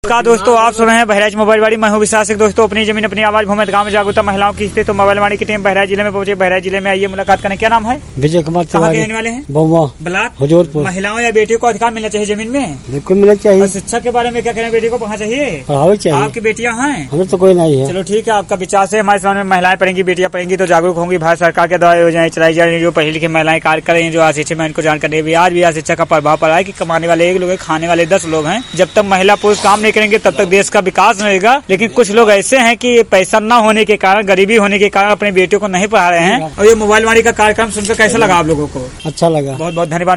नमस्कार दोस्तों, आप सुन रहे हैं बहराइच मोबाइल वाड़ी। मैं हूं विशासिक। दोस्तों, अपनी जमीन अपनी आवाज भूमि गाँव में जागरूकता महिलाओं की स्थिति। तो मोबाइल वाड़ी की टीम बहराइच जिले में पहुंचे। बहराइच जिले में आइए मुलाकात करने। क्या नाम है? विजय कुमार। कहाँ के रहने वाले हैं? बउआ ब्लॉक हुजूरपुर। महिलाओं या बेटियों को अधिकार मिलना चाहिए जमीन में? बिल्कुल मिलना चाहिए। और शिक्षा के बारे में क्या करें? बेटी को पढ़ना चाहिए, पढ़ावे चाहिए। आपकी बेटियां हैं? हमें तो कोई नहीं है। चलो ठीक है, आपका विचार से हमारे समाज में महिलाएं पढ़ेंगी, बेटियां पढ़ेंगी तो जागरूक होंगी। भारत सरकार के द्वारा योजनाएं चलाई जा रही है। जो पढ़ी लिखी महिलाएं कार्य कर रही हैं, जो अशिक्षित में इनको जानकारी भी आज भी अशिक्षा का प्रभाव पड़ा है कि कमाने वाले 1 लोग है, खाने वाले 10 लोग हैं। जब तक महिला पुरुष काम नहीं करेंगे तब तक देश का विकास नहीं होगा। लेकिन कुछ लोग ऐसे हैं कि पैसा न होने के कारण, गरीबी होने के कारण अपनी बेटियों को नहीं पढ़ा रहे हैं। और ये मोबाइल वाणी का कार्यक्रम सुनकर कैसा लगा आप लोगों को? अच्छा लगा। बहुत बहुत धन्यवाद।